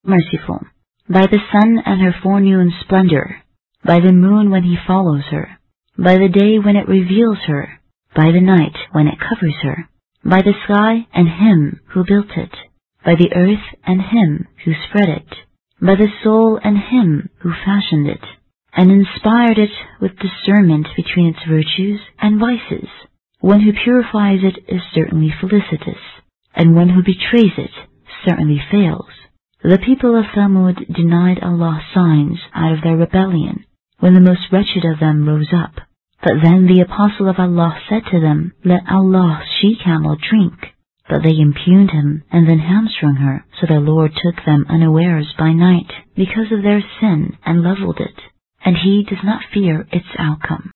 merciful. By the sun and her forenoon splendor, by the moon when he follows her, by the day when it reveals her, by the night when it covers her, by the sky and him who built it, by the earth and him who spread it, by the soul and him who fashioned it, and inspired it with discernment between its virtues and vices. One who purifies it is certainly felicitous, and one who betrays it certainly fails. The people of Thamud denied Allah's signs out of their rebellion, when the most wretched of them rose up. But then the apostle of Allah said to them, "Let Allah's she-camel drink." But they impugned him and then hamstrung her, so their Lord took them unawares by night because of their sin and leveled it, and he does not fear its outcome.